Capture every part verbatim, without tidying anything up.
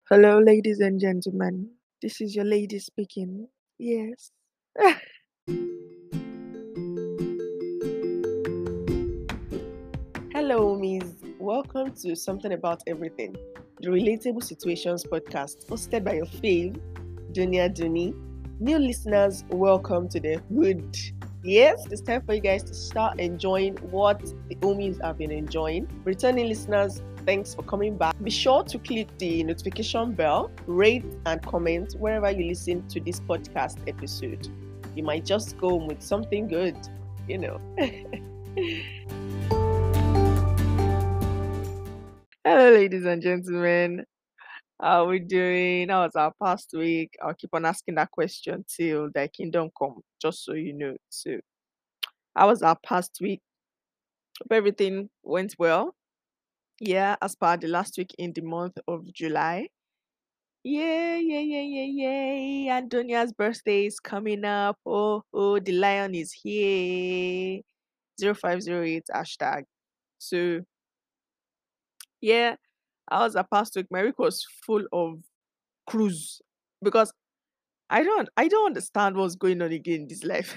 Hello, ladies and gentlemen. This is your lady speaking. Yes. Hello, Miss. Welcome to Something About Everything, the Relatable Situations podcast, hosted by your fave, Dunia Duni. New listeners, welcome to the hood. Yes, it's time for you guys to start enjoying what the homies have been enjoying. Returning listeners, thanks for coming back. Be sure to click the notification bell, rate, and comment wherever you listen to this podcast episode. You might just go home with something good, you know. Hello, ladies and gentlemen. How are we doing? How was our past week? I'll keep on asking that question till the kingdom come, just so you know. So, how was our past week? Hope everything went well. Yeah, as per the last week in the month of July. Yay, yay, yay, yay, yay. Antonia's birthday is coming up. Oh, oh, the lion is here. zero five zero eight hashtag. So, yeah, I was a past week. My week was full of cruise because I don't I don't understand what's going on again in this life.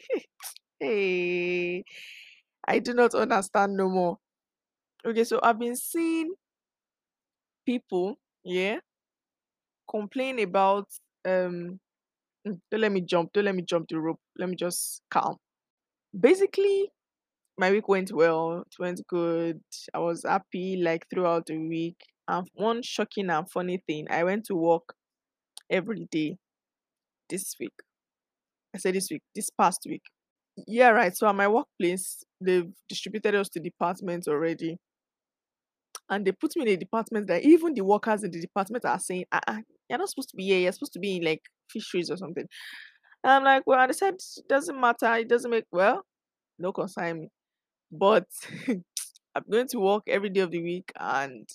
Hey, I do not understand no more. Okay, so I've been seeing people, yeah, complain about um mm, don't let me jump, don't let me jump the rope. Let me just calm. Basically, my week went well, it went good. I was happy like throughout the week. And one shocking and funny thing, I went to work every day this week. I said this week, this past week. Yeah, right. So at my workplace, they've distributed us to departments already. And they put me in a department that even the workers in the department are saying, ah, ah, you're not supposed to be here, you're supposed to be in like fisheries or something. And I'm like, well, and they said it doesn't matter, it doesn't make well, no concern me. But I'm going to work every day of the week and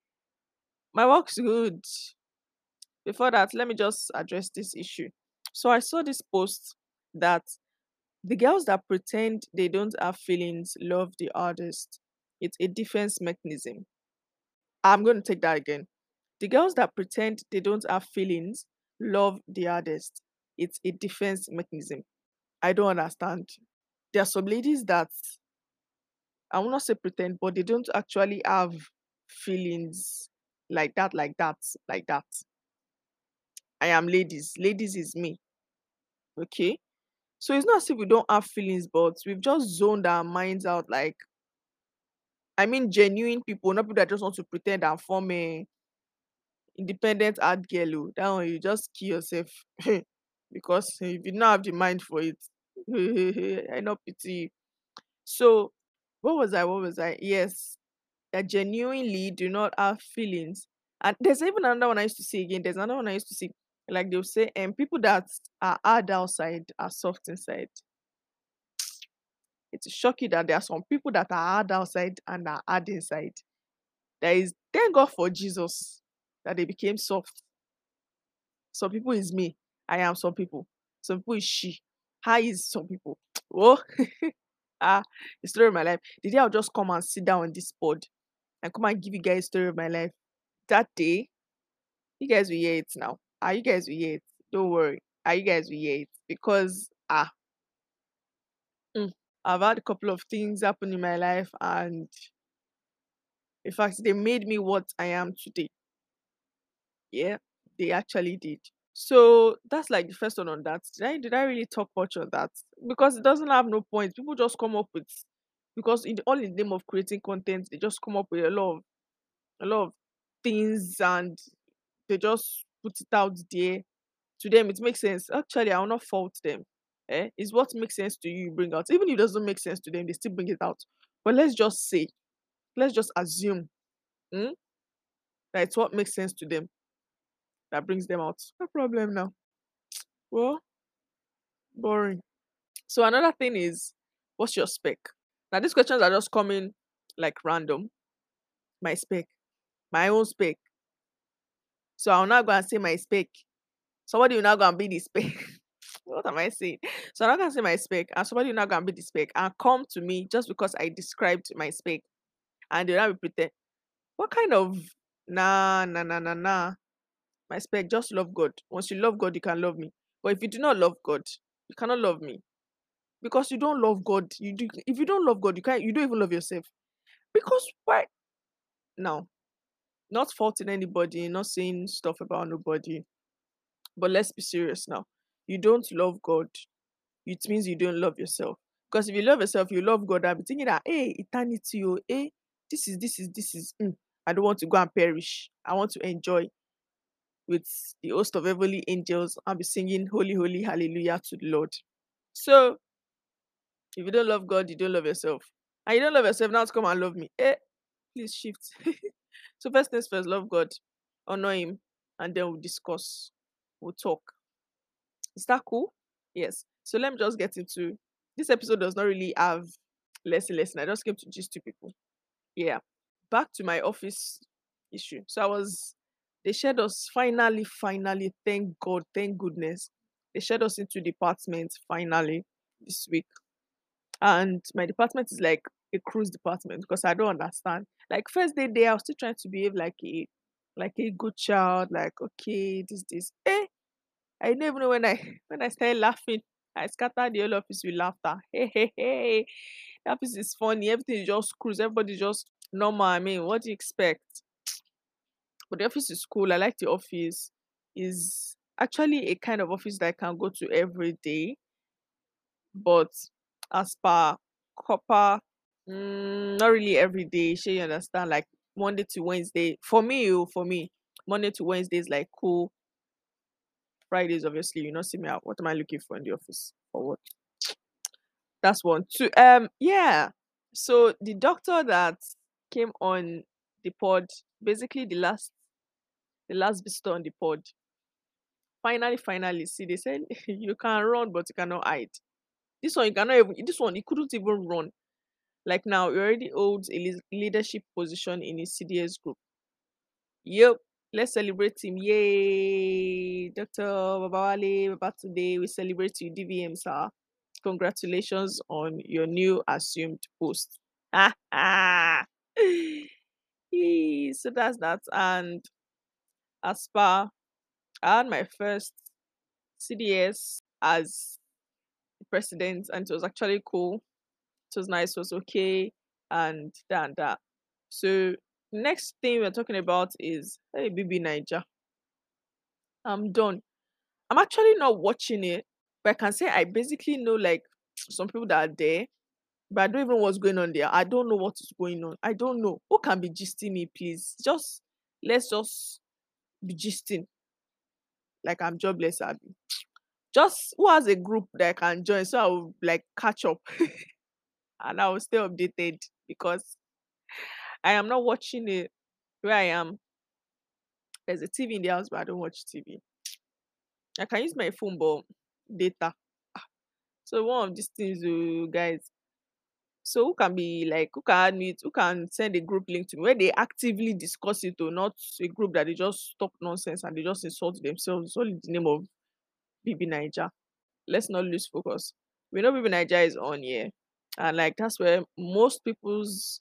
my work's good. Before that, let me just address this issue. So I saw this post that the girls that pretend they don't have feelings love the hardest. It's a defense mechanism. I'm going to take that again. The girls that pretend they don't have feelings love the hardest. It's a defense mechanism. I don't understand. There are some ladies that I will not say pretend, but they don't actually have feelings like that, like that, like that. I am ladies. Ladies is me. Okay. So it's not as if we don't have feelings, but we've just zoned our minds out. Like, I mean, genuine people, not people that just want to pretend and form a independent art girl. Oh. That one, you just kill yourself. Because if you don't have the mind for it, I not pity you. So, what was I? What was I? Yes, that genuinely do not have feelings. And there's even another one I used to see again. There's another one I used to see. Like they'll say, and um, people that are hard outside are soft inside. It will shock you that there are some people that are hard outside and are hard inside. There is thank God for Jesus that they became soft. Some people is me. I am some people. Some people is she. How is some people? Oh, ah, the story of my life. The day I'll just come and sit down on this pod and come and give you guys story of my life. That day, you guys will hear it now. Ah, you guys will hear it. Don't worry. Ah, you guys will hear it because ah, mm, I've had a couple of things happen in my life, and in fact, they made me what I am today. Yeah, they actually did. So that's like the first one on that. Did I did I really talk much on that? Because it doesn't have no point. People just come up with because in the, all in the name of creating content, they just come up with a lot of a lot of things and they just put it out there. To them, it makes sense. Actually, I will not fault them. Eh? It's what makes sense to you, you bring out. Even if it doesn't make sense to them, they still bring it out. But let's just say, let's just assume hmm, that it's what makes sense to them that brings them out. No problem now. Well, boring. So another thing is, what's your spec? Now these questions are just coming like random. My spec, my own spec. So I'll now go and say my spec. Somebody will now go and be the spec. What am I saying? So I'm not gonna say my spec, and somebody will now go and be the spec and come to me just because I described my spec, and they'll now be pretend. What kind of nah nah nah nah nah? My spec, just love God. Once you love God, you can love me. But if you do not love God, you cannot love me because you don't love God. You do. If you don't love God, you can't. You don't even love yourself. Because why? Now, not faulting anybody, not saying stuff about nobody. But let's be serious now. You don't love God, it means you don't love yourself. Because if you love yourself, you love God. I'll be thinking that, hey, eternity, oh, hey, this is, this is, this is, mm, I don't want to go and perish. I want to enjoy with the host of heavenly angels. I'll be singing holy, holy, hallelujah to the Lord. So if you don't love God, you don't love yourself. And you don't love yourself, now to come and love me. Eh, please shift. So first things first, love God, honor him, and then we'll discuss. We'll talk. Is that cool? Yes. So let me just get into this episode does not really have lesson lesson. I just came to gist to people. Yeah. Back to my office issue. So I was they shared us finally, finally, thank God, thank goodness. They shared us into department finally this week. And my department is like a cruise department because I don't understand. Like first day there, I was still trying to behave like a like a good child, like okay, this, this. Eh, I don't even know when I when I started laughing, I scattered the whole office with laughter. Hey, hey, hey. The office is funny. Everything is just cruise. Everybody just normal. I mean, what do you expect? But the office is cool. I like the office. Is actually a kind of office that I can go to every day. But as per copper, mm, not really every day. Sure, you understand? Like Monday to Wednesday. For me, oh, for me, Monday to Wednesday is like cool. Fridays, obviously, you not see me out. What am I looking for in the office? For what? That's one. Two. Um, yeah. So the doctor that came on the pod, basically the last the last visitor on the pod, finally, finally, see, they said you can run, but you cannot hide. This one you cannot even this one he couldn't even run. Like now, he already holds a leas- leadership position in his C D S group. Yep. Let's celebrate him. Yay! Doctor Babawale, Babatunde, we celebrate you, D V M, sir. Congratulations on your new assumed post. Ah, ah. Yee, so that's that. And as far, I had my first C D S as president, and it was actually cool. It was nice, it was okay, and that and that. So, next thing we're talking about is hey, B B Niger. I'm done. I'm actually not watching it, but I can say I basically know like some people that are there, but I don't even know what's going on there. I don't know what is going on. I don't know. Who can be gisting me, please? Just let's just be gisting like I'm jobless, Abby. Just who has a group that I can join so I will like catch up and I will stay updated because I am not watching it where I am. There's a T V in the house, but I don't watch T V. I can use my phone, but data. So one of these things, uh, guys. So who can be like who can add me who can send a group link to me where they actively discuss it or not a group that they just talk nonsense and they just insult themselves all in the name of B B Niger. Let's not lose focus. We know B B Niger is on here. And like that's where most people's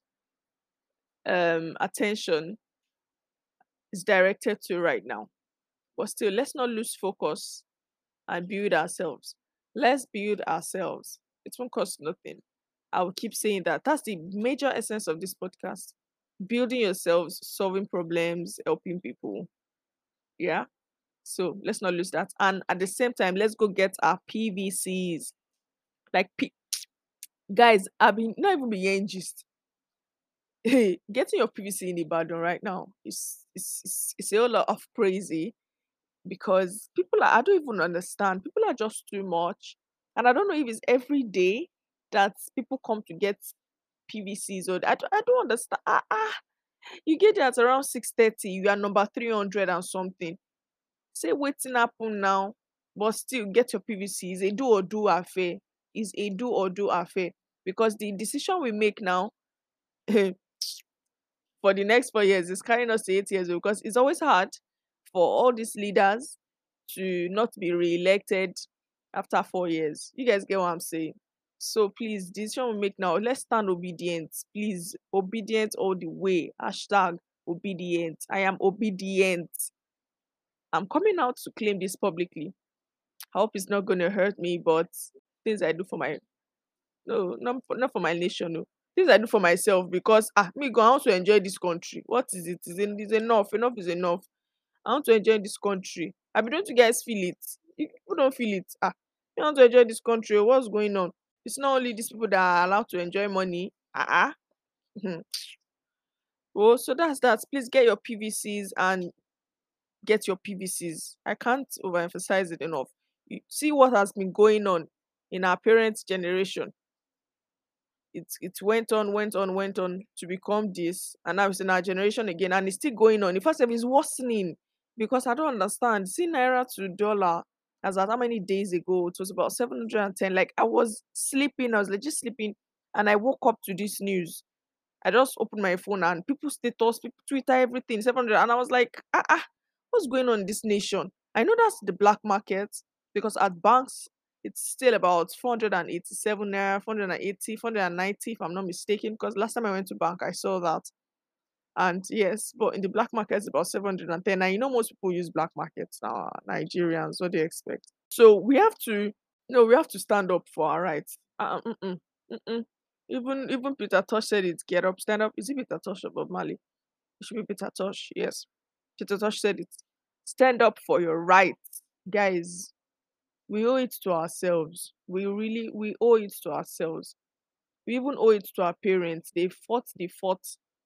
um attention is directed to right now. But still, let's not lose focus and build ourselves. Let's build ourselves. It won't cost nothing. I will keep saying that. That's the major essence of this podcast. Building yourselves, solving problems, helping people. Yeah. So let's not lose that. And at the same time, let's go get our P V Cs. Like, P- guys, I've been not even being gist. Hey, getting your P V C in Ibadan right now is is is it's a whole lot of crazy because people are, I don't even understand. People are just too much. And I don't know if it's every day that people come to get P V Cs or I don't, I don't understand. Ah, ah, you get there at around six thirty, you are number three hundred and something. Say waiting happen now, but still get your P V C. Is a do or do affair. Is a do or do affair. Because the decision we make now for the next four years is carrying us to eight years old because it's always hard for all these leaders to not be re-elected after four years. You guys get what I'm saying? So please, decision we make now, let's stand obedient. Please, obedient all the way. Hashtag obedient. I am obedient. I'm coming out to claim this publicly. I hope it's not going to hurt me, but things I do for my no, not for, not for my nation, no. Things I do for myself because ah, me go, I want to enjoy this country. What is it? Is it is enough? Enough is enough. I want to enjoy this country. I mean, don't you guys feel it? You people don't feel it. Ah, you want to enjoy this country. What's going on? It's not only these people that are allowed to enjoy money. Ah, uh-uh. Oh, so that's that. Please get your P V Cs and get your P V Cs. I can't overemphasize it enough. You see what has been going on in our parents' generation. It it went on, went on, went on to become this, and now it's in our generation again, and it's still going on. In fact, it's worsening because I don't understand. See, naira to dollar as at how many days ago? It was about seven hundred and ten. Like I was sleeping, I was legit sleeping, and I woke up to this news. I just opened my phone and people status, people Twitter, everything, seven hundred. And I was like, ah, ah, what's going on in this nation? I know that's the black market because at banks, it's still about four hundred eighty-seven naira, four hundred eighty, four hundred ninety, if I'm not mistaken. Because last time I went to bank, I saw that. And yes, but in the black market, it's about seven hundred ten. And you know, most people use black markets now, Nigerians, what do you expect? So we have to, no, we have to stand up for our rights. Uh, mm-mm, mm-mm. Even even Peter Tosh said it. Get up, stand up. Is it Peter Tosh or Bob Marley? It should be Peter Tosh. Yes, Peter Tosh said it. Stand up for your rights, guys. We owe it to ourselves. We really we owe it to ourselves. We even owe it to our parents. They fought the fought.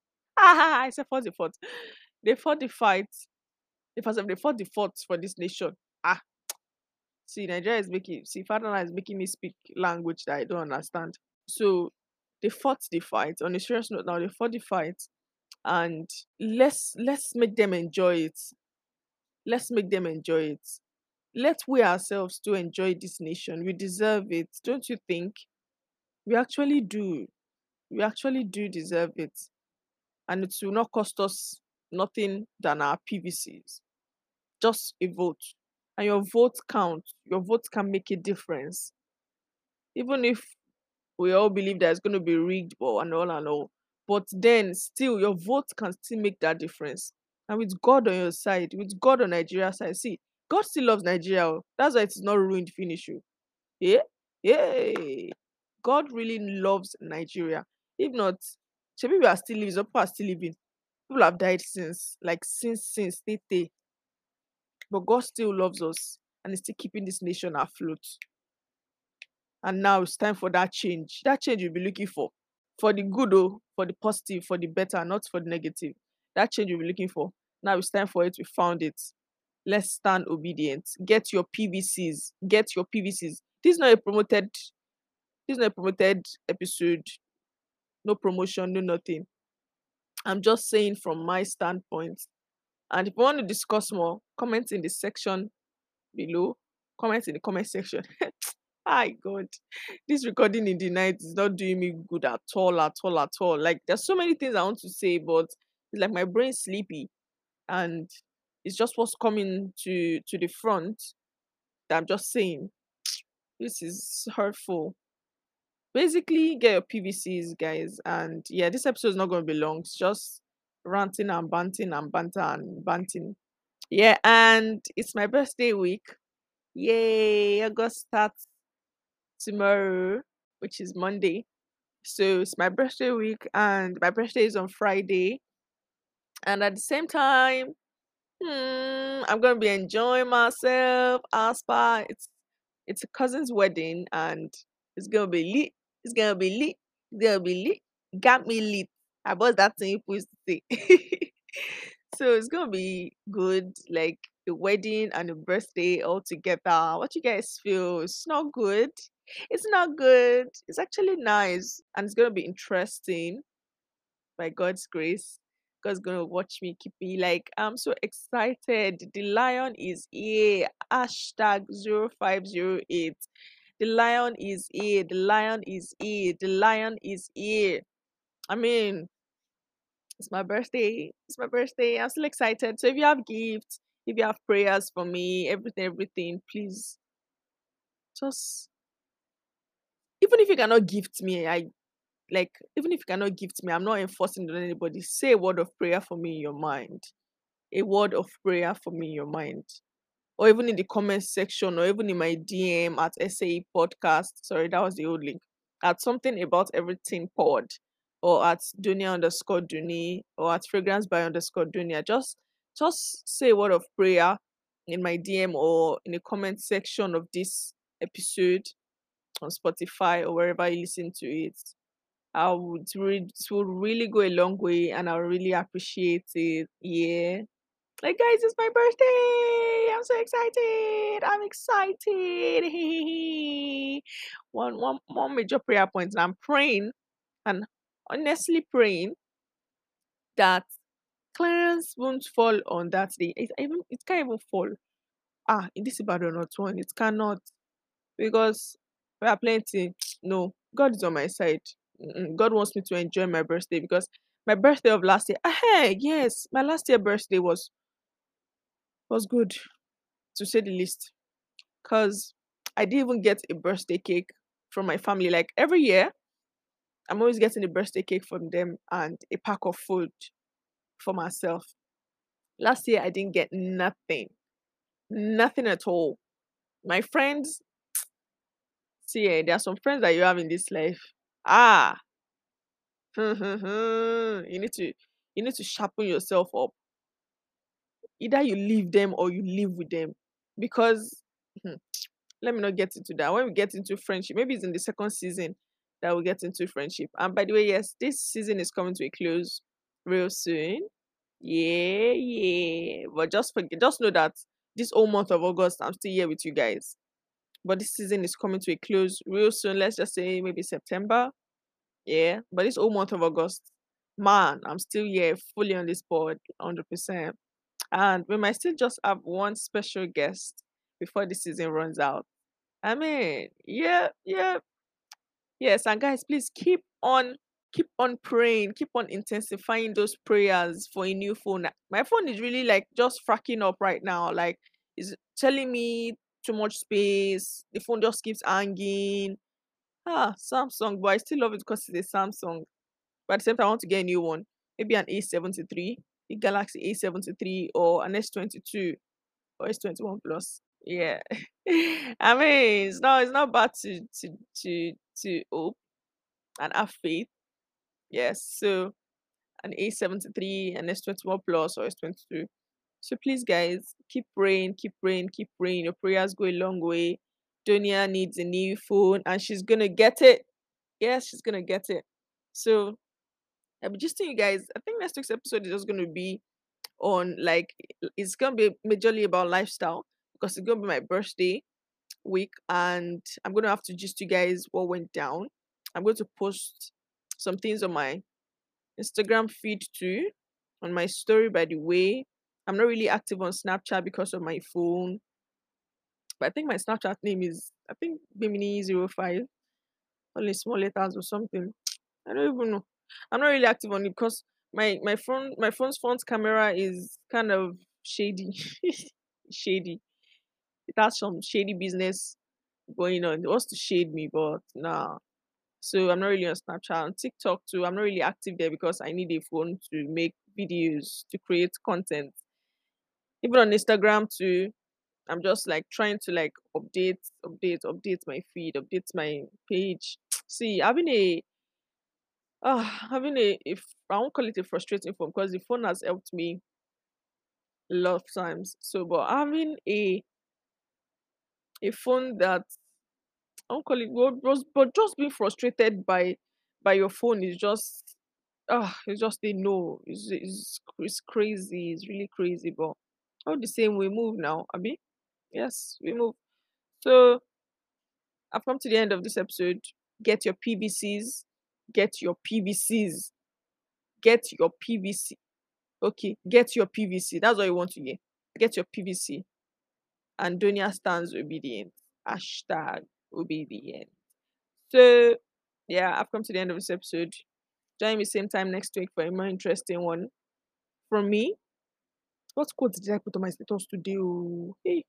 Ah, I said fought the fought. They fought the fight. They fought, they fought the fought for this nation. Ah, see, Nigeria is making see, Father is making me speak language that I don't understand. So they fought the fight. On a serious note, now they fought the fight, and let's let's make them enjoy it. Let's make them enjoy it. Let we ourselves to enjoy this nation. We deserve it, don't you think? We actually do. We actually do deserve it, and it will not cost us nothing than our P V Cs. Just a vote, and your vote counts. Your vote can make a difference, even if we all believe that it's going to be rigged, but and all and all. But then still, your vote can still make that difference. And with God on your side, with God on Nigeria's side, see, God still loves Nigeria. Oh. That's why it's not ruined finish you. Yeah? Yeah. God really loves Nigeria. If not, some people are still living, some people are still living. People have died since, like since since they, they. But God still loves us and is still keeping this nation afloat. And now it's time for that change. That change you'll be looking for. For the good, oh, for the positive, for the better, not for the negative. That change you'll be looking for. Now it's time for it. We found it. Let's stand obedient. Get your P V Cs. Get your P V Cs. This is not a promoted, this is not a promoted episode. No promotion, no nothing. I'm just saying from my standpoint. And if you want to discuss more, comment in the section below. Comment in the comment section. My God, this recording in the night is not doing me good at all, at all, at all. Like there's so many things I want to say, but it's like my brain's sleepy, and it's just what's coming to to the front that I'm just saying. This is hurtful. Basically, get your P V Cs, guys, and yeah, this episode is not going to be long. It's just ranting and banting and banter and banting. Yeah, and it's my birthday week. Yay! August starts tomorrow, which is Monday. So it's my birthday week, and my birthday is on Friday. And at the same time, hmm, I'm gonna be enjoying myself. Aspa, it's it's a cousin's wedding, and it's gonna be lit. It's gonna be lit. It's gonna be lit. Got me lit. I was that thing you used to say. So it's gonna be good, like the wedding and the birthday all together. What you guys feel? It's not good. It's not good. It's actually nice, and it's gonna be interesting by God's grace. God's gonna watch me, keep me like I'm so excited. The lion is here. Hashtag zero five zero eight. The lion is here. The lion is here. The lion is here. I mean, it's my birthday. It's my birthday. I'm still excited. So if you have gifts, if you have prayers for me, everything, everything, please just even if you cannot gift me, I like even if you cannot gift me, I'm not enforcing it on anybody. Say a word of prayer for me in your mind. a word of prayer for me in your mind, or even in the comment section, or even in my D M at S A E Podcast. Sorry, that was the old link. At something about everything pod, or at Dunia underscore Duni, or at Fragrance by underscore Dunia. Just just say a word of prayer in my D M or in the comment section of this episode on Spotify or wherever you listen to it. I would re- it would really go a long way, and I would really appreciate it. Yeah. Like, guys, it's my birthday. I'm so excited. I'm excited. one, one, one major prayer point. And I'm praying and honestly praying that Clarence won't fall on that day. It, even, it can't even fall. Ah, in this Ibadan not one. It cannot. Because we are plenty. No, God is on my side. Mm-mm. God wants me to enjoy my birthday because my birthday of last year. Ah, hey, yes, my last year birthday was was good, to say the least. Cause I didn't even get a birthday cake from my family. Like every year, I'm always getting a birthday cake from them and a pack of food for myself. Last year, I didn't get nothing, nothing at all. My friends, see, eh, there are some friends that you have in this life. Ah, you need to you need to sharpen yourself up. Either you leave them or you live with them, because hmm, let me not get into that. When we get into friendship, maybe it's in the second season that we get into friendship. And by the way, yes, this season is coming to a close real soon. Yeah, yeah. But just forget, just know that this whole month of August, I'm still here with you guys. But this season is coming to a close real soon. Let's just say maybe September. Yeah. But this whole month of August, man, I'm still here fully on this board, one hundred percent. And we might still just have one special guest before the season runs out. I mean, yeah, yeah, yes. And guys, please keep on, keep on praying, keep on intensifying those prayers for a new phone. My phone is really like just fracking up right now. Like, it's telling me too much space. The phone just keeps hanging. Ah, Samsung, but I still love it because it's a Samsung. But at the same time, I want to get a new one. Maybe an A seventy-three, a Galaxy A seventy-three, or an S twenty-two or S twenty-one Plus. Yeah. I mean, it's not it's not bad to to to to hope and have faith. Yes. So an A seventy-three, an S twenty-one Plus or S twenty-two. So please guys, keep praying, keep praying, keep praying. Your prayers go a long way. Donia needs a new phone and she's gonna get it. Yes, she's gonna get it. So I'll be just telling you guys, I think next week's episode is just gonna be on like it's gonna be majorly about lifestyle because it's gonna be my birthday week and I'm gonna have to just you guys what went down. I'm going to post some things on my Instagram feed too, on my story by the way. I'm not really active on Snapchat because of my phone, but I think my Snapchat name is I think Bimini zero five, only small letters or something. I don't even know. I'm not really active on it because my my phone my phone's front camera is kind of shady. Shady. It has some shady business going on. It wants to shade me, but nah. So I'm not really on Snapchat. On TikTok too, I'm not really active there because I need a phone to make videos, to create content. Even on Instagram too, I'm just like trying to like update, update, update my feed, update my page. See, having a uh having a if I won't call it a frustrating phone because the phone has helped me a lot of times. So but having a a phone that I won't call it but, but but just being frustrated by by your phone is just ah it's just a no. It's, it's it's crazy. It's really crazy. But all the same, we move now, Abby. Yes, we move. So I've come to the end of this episode. Get your P V Cs. Get your P V Cs. Get your P V C. Okay, get your P V C. That's what you want to hear. Get your P V C. And Donia stands obedient. Hashtag obedient. So yeah, I've come to the end of this episode. Join me same time next week for a more interesting one from me. What quote did I put on my status today? Oh, hey.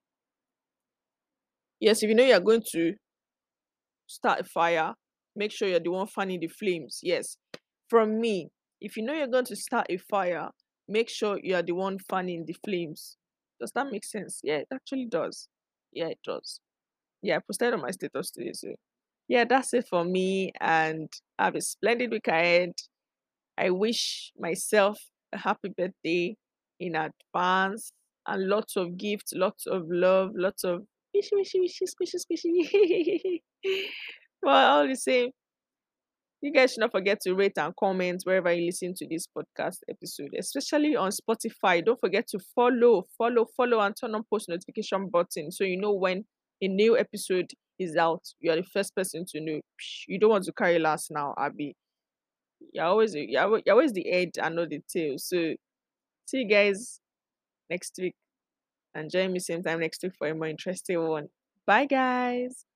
Yes, if you know you're going to start a fire, make sure you're the one fanning the flames. Yes. From me, if you know you're going to start a fire, make sure you are the one fanning the flames. Does that make sense? Yeah, it actually does. Yeah, it does. Yeah, I posted on my status today. So yeah, that's it for me. And have a splendid week ahead. I wish myself a happy birthday in advance and lots of gifts, lots of love, lots of wishy, wishy, wishy, squishy, squishy. Well, all the same, you guys should not forget to rate and comment wherever you listen to this podcast episode, especially on Spotify. Don't forget to follow, follow, follow, and turn on post notification button so you know when a new episode is out. You are the first person to know. You don't want to carry last now, Abby. You're always you're, alwa- you're always the head and not the tail. So see you guys next week and join me same time next week for a more interesting one. Bye guys.